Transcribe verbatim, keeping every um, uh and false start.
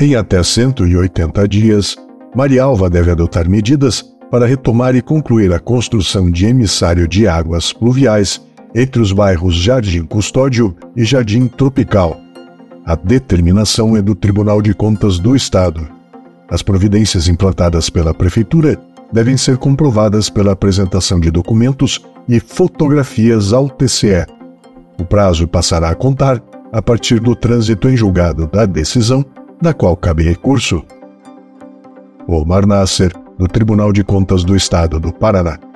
Em até cento e oitenta dias, Marialva deve adotar medidas para retomar e concluir a construção de emissário de águas pluviais entre os bairros Jardim Custódio e Jardim Tropical. A determinação é do Tribunal de Contas do Estado. As providências implantadas pela Prefeitura devem ser comprovadas pela apresentação de documentos e fotografias ao T C E. O prazo passará a contar a partir do trânsito em julgado da decisão, da qual cabe recurso. Omar Nasser, do Tribunal de Contas do Estado do Paraná.